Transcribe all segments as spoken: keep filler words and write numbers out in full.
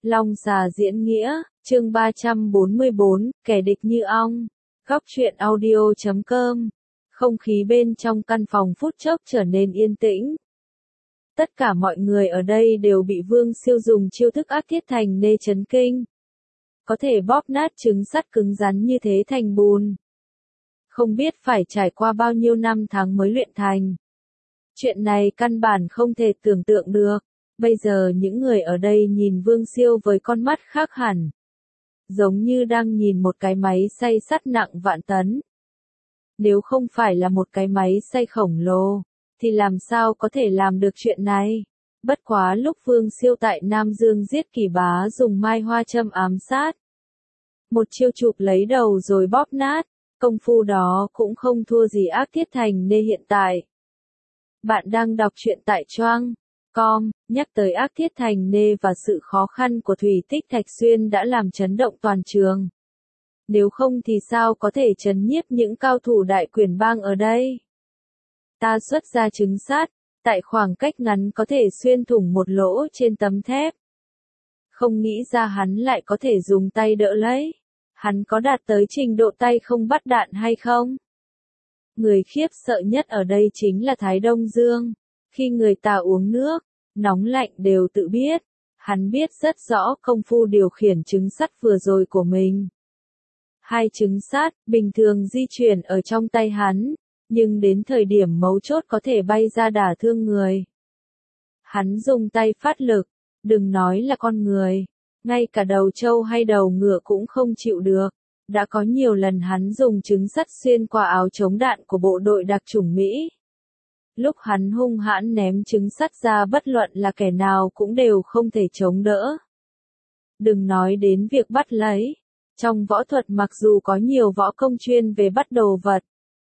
Long xà diễn nghĩa, chương ba trăm bốn mươi bốn, kẻ địch như ong. Góc truyện audio chấm com. Không khí bên trong căn phòng phút chốc trở nên yên tĩnh. Tất cả mọi người ở đây đều bị Vương Siêu dùng chiêu thức ác thiết thành nê chấn kinh. Có thể bóp nát trứng sắt cứng rắn như thế thành bùn. Không biết phải trải qua bao nhiêu năm tháng mới luyện thành. Chuyện này căn bản không thể tưởng tượng được. Bây giờ những người ở đây nhìn Vương Siêu với con mắt khác hẳn. Giống như đang nhìn một cái máy xay sắt nặng vạn tấn. Nếu không phải là một cái máy xay khổng lồ, thì làm sao có thể làm được chuyện này? Bất quá lúc Vương Siêu tại Nam Dương giết Kỳ Bá dùng mai hoa châm ám sát. Một chiêu chụp lấy đầu rồi bóp nát, công phu đó cũng không thua gì ác thiết thành nê hiện tại. Bạn đang đọc truyện tại Choang com, nhắc tới ác thiết thành nê và sự khó khăn của Thủy Tích Thạch Xuyên đã làm chấn động toàn trường. Nếu không thì sao có thể trấn nhiếp những cao thủ Đại Quyển Bang ở đây? Ta xuất ra trứng sắt, tại khoảng cách ngắn có thể xuyên thủng một lỗ trên tấm thép. Không nghĩ ra hắn lại có thể dùng tay đỡ lấy. Hắn có đạt tới trình độ tay không bắt đạn hay không? Người khiếp sợ nhất ở đây chính là Thái Đông Dương. Khi người ta uống nước, nóng lạnh đều tự biết. Hắn biết rất rõ công phu điều khiển trứng sắt vừa rồi của mình. Hai trứng sắt, bình thường di chuyển ở trong tay hắn, nhưng đến thời điểm mấu chốt có thể bay ra đả thương người. Hắn dùng tay phát lực, đừng nói là con người, ngay cả đầu trâu hay đầu ngựa cũng không chịu được. Đã có nhiều lần hắn dùng trứng sắt xuyên qua áo chống đạn của bộ đội đặc chủng Mỹ. Lúc hắn hung hãn ném trứng sắt ra bất luận là kẻ nào cũng đều không thể chống đỡ. Đừng nói đến việc bắt lấy. Trong võ thuật mặc dù có nhiều võ công chuyên về bắt đồ vật.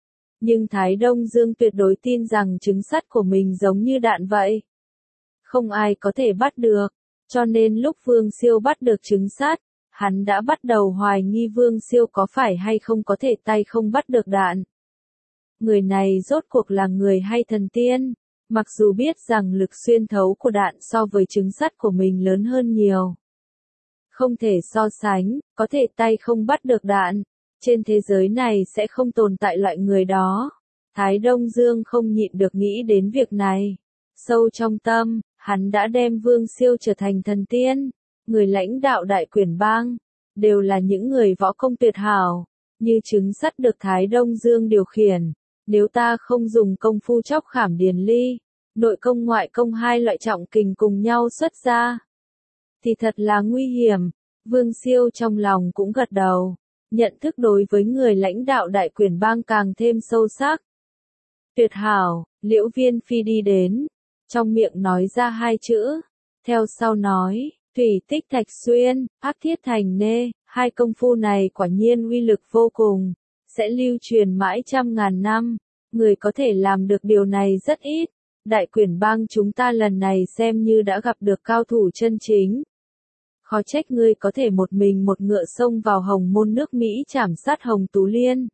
Nhưng Thái Đông Dương tuyệt đối tin rằng trứng sắt của mình giống như đạn vậy. Không ai có thể bắt được. Cho nên lúc Vương Siêu bắt được trứng sắt, hắn đã bắt đầu hoài nghi Vương Siêu có phải hay không có thể tay không bắt được đạn. Người này rốt cuộc là người hay thần tiên, mặc dù biết rằng lực xuyên thấu của đạn so với trứng sắt của mình lớn hơn nhiều. Không thể so sánh, có thể tay không bắt được đạn, trên thế giới này sẽ không tồn tại loại người đó. Thái Đông Dương không nhịn được nghĩ đến việc này. Sâu trong tâm, hắn đã đem Vương Siêu trở thành thần tiên, người lãnh đạo Đại Quyển Bang, đều là những người võ công tuyệt hảo, như trứng sắt được Thái Đông Dương điều khiển. Nếu ta không dùng công phu chóc khảm điền ly, nội công ngoại công hai loại trọng kình cùng nhau xuất ra, thì thật là nguy hiểm. Vương Siêu trong lòng cũng gật đầu, nhận thức đối với người lãnh đạo Đại Quyển Bang càng thêm sâu sắc. Tuyệt hảo, Liễu Viên Phi đi đến, trong miệng nói ra hai chữ, theo sau nói, Thủy Tích Thạch Xuyên, ác thiết thành nê, hai công phu này quả nhiên uy lực vô cùng, sẽ lưu truyền mãi trăm ngàn năm, người có thể làm được điều này rất ít. Đại Quyển Bang chúng ta lần này xem như đã gặp được cao thủ chân chính. Khó trách ngươi có thể một mình một ngựa xông vào Hồng Môn nước Mỹ trảm sát Hồng Tú Liên.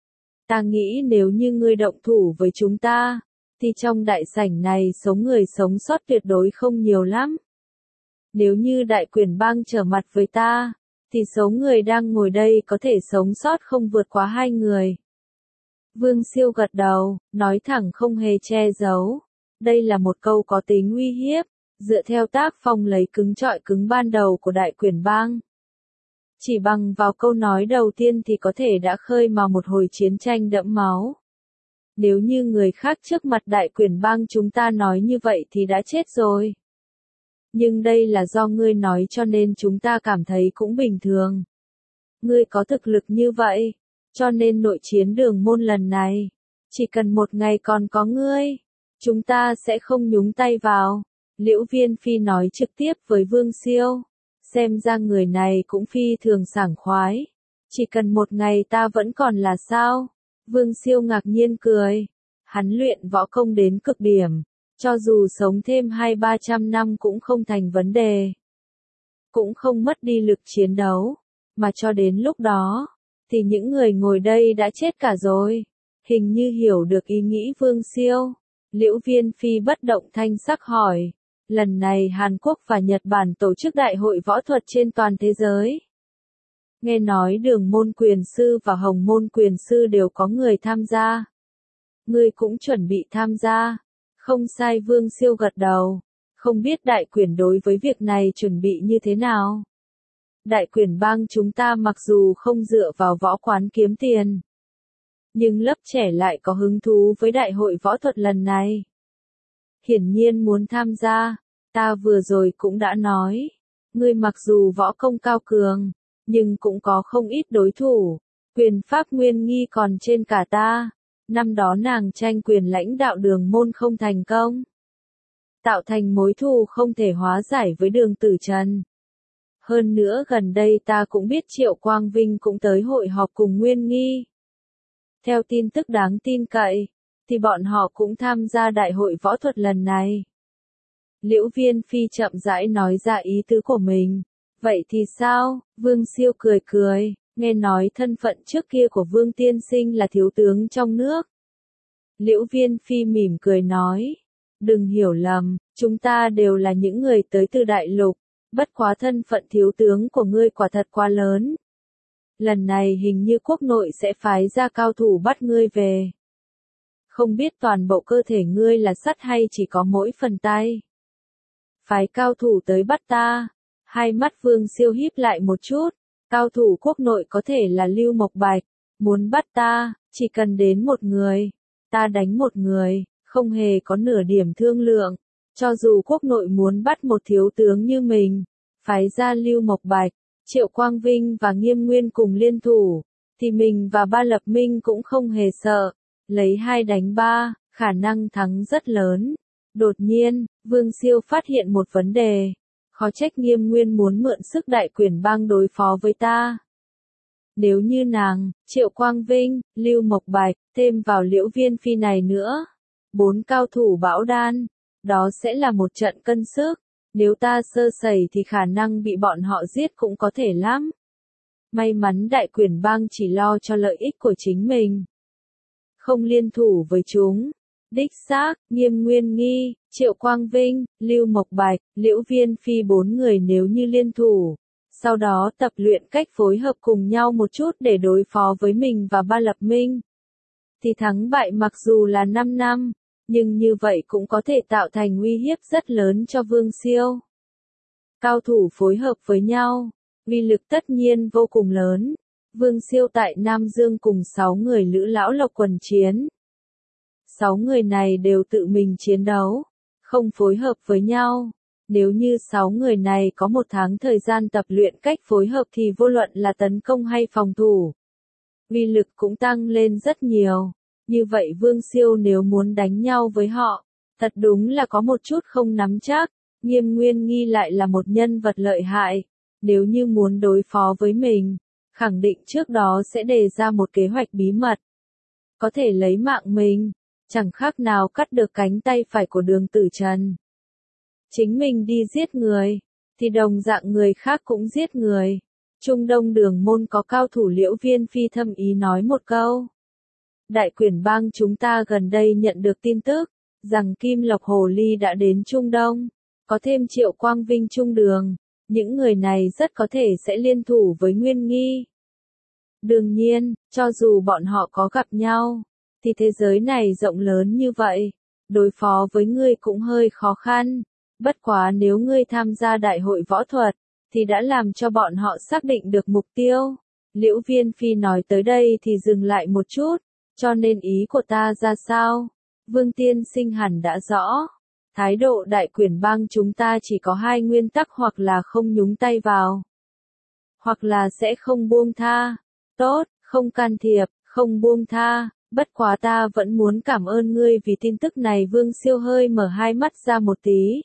Ta nghĩ nếu như ngươi động thủ với chúng ta, thì trong đại sảnh này số người sống sót tuyệt đối không nhiều lắm. Nếu như Đại Quyển Bang trở mặt với ta, thì số người đang ngồi đây có thể sống sót không vượt quá hai người. Vương Siêu gật đầu, nói thẳng không hề che giấu. Đây là một câu có tính uy hiếp, dựa theo tác phong lấy cứng trọi cứng ban đầu của Đại Quyển Bang. Chỉ bằng vào câu nói đầu tiên thì có thể đã khơi mào một hồi chiến tranh đẫm máu. Nếu như người khác trước mặt Đại Quyển Bang chúng ta nói như vậy thì đã chết rồi. Nhưng đây là do ngươi nói cho nên chúng ta cảm thấy cũng bình thường. Ngươi có thực lực như vậy, cho nên nội chiến Đường Môn lần này, chỉ cần một ngày còn có ngươi, chúng ta sẽ không nhúng tay vào. Liễu Viên Phi nói trực tiếp với Vương Siêu, xem ra người này cũng phi thường sảng khoái. Chỉ cần một ngày ta vẫn còn là sao? Vương Siêu ngạc nhiên cười. Hắn luyện võ công đến cực điểm, cho dù sống thêm hai ba trăm năm cũng không thành vấn đề. Cũng không mất đi lực chiến đấu, mà cho đến lúc đó, thì những người ngồi đây đã chết cả rồi. Hình như hiểu được ý nghĩ Vương Siêu. Liễu Viên Phi bất động thanh sắc hỏi. Lần này Hàn Quốc và Nhật Bản tổ chức đại hội võ thuật trên toàn thế giới. Nghe nói Đường Môn Quyền Sư và Hồng Môn Quyền Sư đều có người tham gia. Ngươi cũng chuẩn bị tham gia. Không sai, Vương Siêu gật đầu. Không biết Đại Quyển đối với việc này chuẩn bị như thế nào? Đại Quyển bang chúng ta mặc dù không dựa vào võ quán kiếm tiền, nhưng lớp trẻ lại có hứng thú với đại hội võ thuật lần này. Hiển nhiên muốn tham gia, ta vừa rồi cũng đã nói. Ngươi mặc dù võ công cao cường, nhưng cũng có không ít đối thủ. Quyền pháp Nguyên Nghi còn trên cả ta. Năm đó nàng tranh quyền lãnh đạo Đường Môn không thành công, tạo thành mối thù không thể hóa giải với Đường Tử Trần. Hơn nữa gần đây ta cũng biết Triệu Quang Vinh cũng tới hội họp cùng Nguyên Nghi. Theo tin tức đáng tin cậy, thì bọn họ cũng tham gia đại hội võ thuật lần này. Liễu Viên Phi chậm rãi nói ra ý tứ của mình. Vậy thì sao? Vương Siêu cười cười, nghe nói thân phận trước kia của Vương Tiên Sinh là thiếu tướng trong nước. Liễu Viên Phi mỉm cười nói, đừng hiểu lầm, chúng ta đều là những người tới từ đại lục, bất quá thân phận thiếu tướng của ngươi quả thật quá lớn. Lần này hình như quốc nội sẽ phái ra cao thủ bắt ngươi về. Không biết toàn bộ cơ thể ngươi là sắt hay chỉ có mỗi phần tay. Phái cao thủ tới bắt ta. Hai mắt Vương Siêu híp lại một chút. Cao thủ quốc nội có thể là Lưu Mộc Bạch. Muốn bắt ta, chỉ cần đến một người. Ta đánh một người, không hề có nửa điểm thương lượng. Cho dù quốc nội muốn bắt một thiếu tướng như mình, phái ra Lưu Mộc Bạch, Triệu Quang Vinh và Nghiêm Nguyên cùng liên thủ, thì mình và Ba Lập Minh cũng không hề sợ. Lấy hai đánh ba, khả năng thắng rất lớn. Đột nhiên, Vương Siêu phát hiện một vấn đề. Khó trách Nghiêm Nguyên muốn mượn sức Đại Quyển bang đối phó với ta. Nếu như nàng, Triệu Quang Vinh, Lưu Mộc Bạch, thêm vào Liễu Viên Phi này nữa, bốn cao thủ bão đan, đó sẽ là một trận cân sức. Nếu ta sơ sẩy thì khả năng bị bọn họ giết cũng có thể lắm. May mắn Đại Quyển bang chỉ lo cho lợi ích của chính mình, không liên thủ với chúng. Đích xác, Nghiêm Nguyên Nghi, Triệu Quang Vinh, Lưu Mộc Bạch, Liễu Viên Phi bốn người nếu như liên thủ, sau đó tập luyện cách phối hợp cùng nhau một chút để đối phó với mình và Ba Lập Minh, thì thắng bại mặc dù là năm năm, nhưng như vậy cũng có thể tạo thành uy hiếp rất lớn cho Vương Siêu. Cao thủ phối hợp với nhau, uy lực tất nhiên vô cùng lớn. Vương Siêu tại Nam Dương cùng sáu người Lữ Lão Lộc quần chiến. Sáu người này đều tự mình chiến đấu, không phối hợp với nhau. Nếu như sáu người này có một tháng thời gian tập luyện cách phối hợp thì vô luận là tấn công hay phòng thủ, uy lực cũng tăng lên rất nhiều. Như vậy Vương Siêu nếu muốn đánh nhau với họ, thật đúng là có một chút không nắm chắc. Nghiêm Nguyên Nghi lại là một nhân vật lợi hại. Nếu như muốn đối phó với mình, khẳng định trước đó sẽ đề ra một kế hoạch bí mật. Có thể lấy mạng mình, chẳng khác nào cắt được cánh tay phải của Đường Tử Trần. Chính mình đi giết người, thì đồng dạng người khác cũng giết người. Trung Đông Đường Môn có cao thủ Liễu Viên Phi thâm ý nói một câu. Đại Quyển bang chúng ta gần đây nhận được tin tức, rằng Kim Lộc Hồ Ly đã đến Trung Đông, có thêm Triệu Quang Vinh Trung Đường. Những người này rất có thể sẽ liên thủ với Nguyên Nghi. Đương nhiên, cho dù bọn họ có gặp nhau, thì thế giới này rộng lớn như vậy, đối phó với ngươi cũng hơi khó khăn. Bất quá nếu ngươi tham gia đại hội võ thuật, thì đã làm cho bọn họ xác định được mục tiêu. Liễu Viên Phi nói tới đây thì dừng lại một chút, cho nên ý của ta ra sao? Vương Tiên Sinh hẳn đã rõ. Thái độ Đại Quyển bang chúng ta chỉ có hai nguyên tắc, hoặc là không nhúng tay vào, hoặc là sẽ không buông tha. Tốt, không can thiệp, không buông tha. Bất quá ta vẫn muốn cảm ơn ngươi vì tin tức này. Vương Siêu hơi mở hai mắt ra một tí.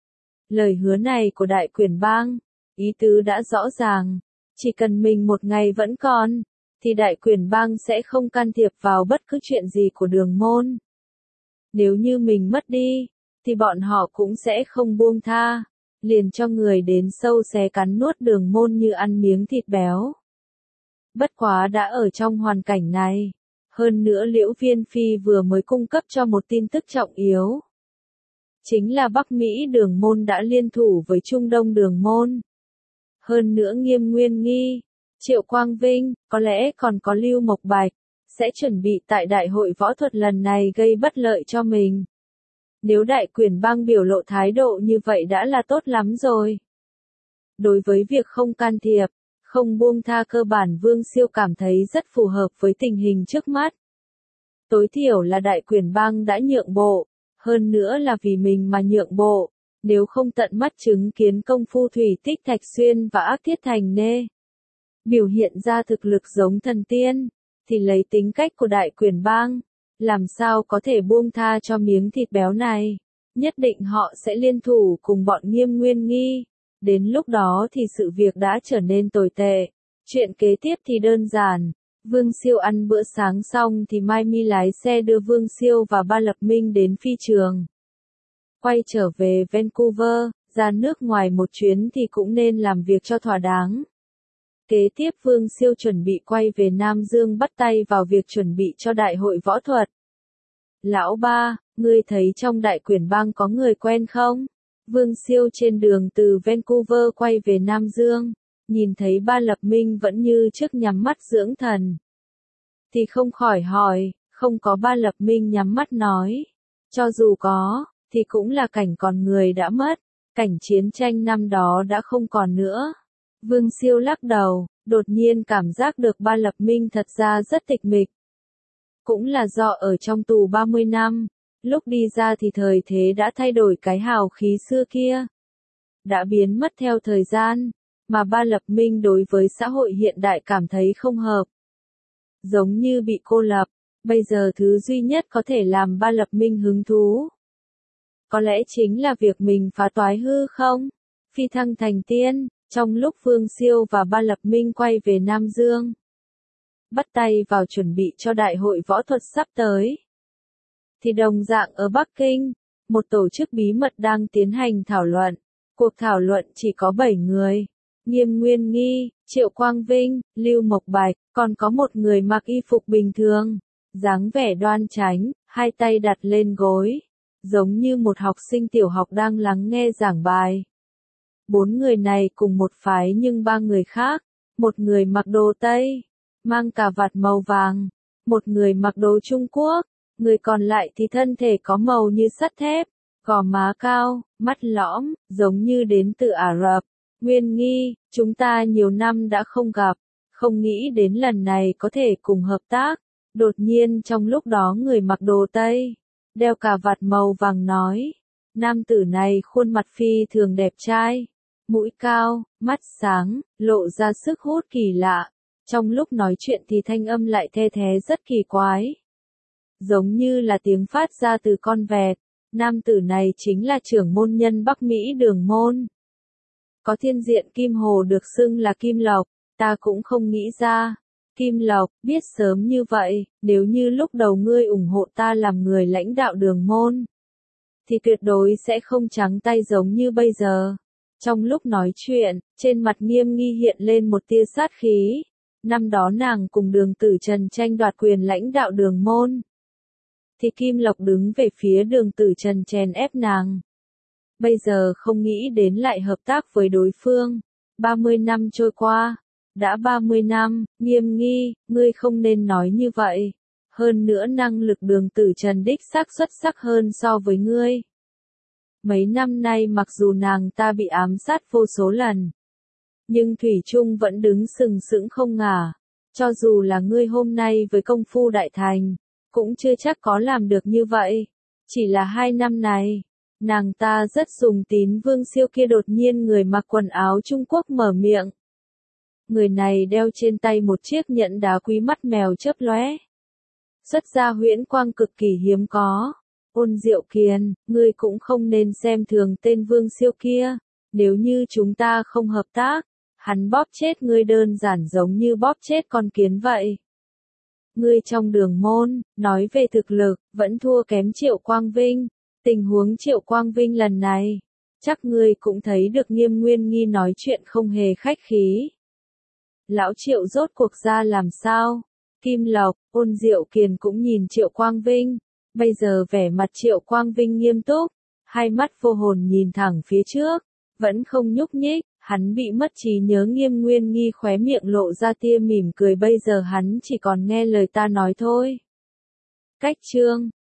Lời hứa này của Đại Quyển bang, ý tứ đã rõ ràng. Chỉ cần mình một ngày vẫn còn, thì Đại Quyển bang sẽ không can thiệp vào bất cứ chuyện gì của Đường Môn. Nếu như mình mất đi, thì bọn họ cũng sẽ không buông tha, liền cho người đến sâu xé cắn nuốt Đường Môn như ăn miếng thịt béo. Bất quá đã ở trong hoàn cảnh này, hơn nữa Liễu Viên Phi vừa mới cung cấp cho một tin tức trọng yếu. chính là Bắc Mỹ Đường Môn đã liên thủ với Trung Đông Đường Môn. Hơn nữa Nghiêm Nguyên Nghi, Triệu Quang Vinh, có lẽ còn có Lưu Mộc Bạch, sẽ chuẩn bị tại đại hội võ thuật lần này gây bất lợi cho mình. Nếu Đại Quyển Bang biểu lộ thái độ như vậy đã là tốt lắm rồi. Đối với việc không can thiệp, không buông tha cơ bản Vương Siêu cảm thấy rất phù hợp với tình hình trước mắt. Tối thiểu là Đại Quyển Bang đã nhượng bộ, hơn nữa là vì mình mà nhượng bộ, nếu không tận mắt chứng kiến công phu thủy tích Thạch Xuyên và Ác Thiết Thành Nê biểu hiện ra thực lực giống thần tiên, thì lấy tính cách của Đại Quyển Bang, làm sao có thể buông tha cho miếng thịt béo này, nhất định họ sẽ liên thủ cùng bọn Nghiêm Nguyên Nghi, đến lúc đó thì sự việc đã trở nên tồi tệ. Chuyện kế tiếp thì đơn giản, Vương Siêu ăn bữa sáng xong thì Mai Mi lái xe đưa Vương Siêu và Ba Lập Minh đến phi trường. Quay trở về Vancouver, ra nước ngoài một chuyến thì cũng nên làm việc cho thỏa đáng. Kế tiếp Vương Siêu chuẩn bị quay về Nam Dương bắt tay vào việc chuẩn bị cho đại hội võ thuật. Lão ba, ngươi thấy trong Đại Quyển Bang có người quen không? Vương Siêu trên đường từ Vancouver quay về Nam Dương, nhìn thấy Ba Lập Minh vẫn như trước nhắm mắt dưỡng thần. Thì không khỏi hỏi, không có. Ba Lập Minh nhắm mắt nói. Cho dù có, thì cũng là cảnh còn người đã mất, cảnh chiến tranh năm đó đã không còn nữa. Vương Siêu lắc đầu, đột nhiên cảm giác được Ba Lập Minh thật ra rất tịch mịch. Cũng là do ở trong tù ba mươi năm, lúc đi ra thì thời thế đã thay đổi, cái hào khí xưa kia đã biến mất theo thời gian, mà Ba Lập Minh đối với xã hội hiện đại cảm thấy không hợp. Giống như bị cô lập, bây giờ thứ duy nhất có thể làm Ba Lập Minh hứng thú, có lẽ chính là việc mình phá toái hư không, phi thăng thành tiên. Trong lúc Vương Siêu và Ba Lập Minh quay về Nam Dương, bắt tay vào chuẩn bị cho đại hội võ thuật sắp tới, thì đồng dạng ở Bắc Kinh, một tổ chức bí mật đang tiến hành thảo luận. Cuộc thảo luận chỉ có bảy người, Nghiêm Nguyên Nghi, Triệu Quang Vinh, Lưu Mộc Bạch, còn có một người mặc y phục bình thường, dáng vẻ đoan chánh, hai tay đặt lên gối, giống như một học sinh tiểu học đang lắng nghe giảng bài. Bốn người này cùng một phái nhưng ba người khác, một người mặc đồ Tây, mang cà vạt màu vàng, một người mặc đồ Trung Quốc, người còn lại thì thân thể có màu như sắt thép, gò má cao, mắt lõm, giống như đến từ Ả Rập. Nguyên Nghi, chúng ta nhiều năm đã không gặp, không nghĩ đến lần này có thể cùng hợp tác. Đột nhiên trong lúc đó người mặc đồ Tây, đeo cà vạt màu vàng nói, nam tử này khuôn mặt phi thường đẹp trai, mũi cao, mắt sáng, lộ ra sức hút kỳ lạ. Trong lúc nói chuyện thì thanh âm lại the thé rất kỳ quái, giống như là tiếng phát ra từ con vẹt. Nam tử này chính là trưởng môn nhân Bắc Mỹ Đường Môn. Có thiên diện Kim Hồ được xưng là Kim Lộc, ta cũng không nghĩ ra. Kim Lộc, biết sớm như vậy, nếu như lúc đầu ngươi ủng hộ ta làm người lãnh đạo Đường Môn, thì tuyệt đối sẽ không trắng tay giống như bây giờ. Trong lúc nói chuyện, trên mặt Nghiêm Nghi hiện lên một tia sát khí. Năm đó nàng cùng Đường Tử Trần tranh đoạt quyền lãnh đạo Đường Môn, thì Kim Lộc đứng về phía Đường Tử Trần chèn ép nàng. Bây giờ không nghĩ đến lại hợp tác với đối phương. ba mươi năm trôi qua, đã ba mươi năm, Nghiêm Nghi, ngươi không nên nói như vậy. Hơn nữa năng lực Đường Tử Trần đích xác xuất sắc hơn so với ngươi. Mấy năm nay mặc dù nàng ta bị ám sát vô số lần, nhưng Thủy Trung vẫn đứng sừng sững không ngả. Cho dù là ngươi hôm nay với công phu đại thành, cũng chưa chắc có làm được như vậy. Chỉ là hai năm này, nàng ta rất sùng tín Vương Siêu kia. Đột nhiên người mặc quần áo Trung Quốc mở miệng. Người này đeo trên tay một chiếc nhẫn đá quý, mắt mèo chớp lóe, xuất ra huyễn quang cực kỳ hiếm có. Ôn Diệu Kiền, ngươi cũng không nên xem thường tên Vương Siêu kia. Nếu như chúng ta không hợp tác, hắn bóp chết ngươi đơn giản giống như bóp chết con kiến vậy. Ngươi trong Đường Môn, nói về thực lực, vẫn thua kém Triệu Quang Vinh. Tình huống Triệu Quang Vinh lần này, chắc ngươi cũng thấy được. Nghiêm Nguyên Nghi nói chuyện không hề khách khí. Lão Triệu rốt cuộc ra làm sao? Kim Lộc, Ôn Diệu Kiền cũng nhìn Triệu Quang Vinh. Bây giờ vẻ mặt Triệu Quang Vinh nghiêm túc, hai mắt vô hồn nhìn thẳng phía trước, vẫn không nhúc nhích, hắn bị mất trí nhớ. Nghiêm Nguyên Nghi khóe miệng lộ ra tia mỉm cười, bây giờ hắn chỉ còn nghe lời ta nói thôi. Cách chương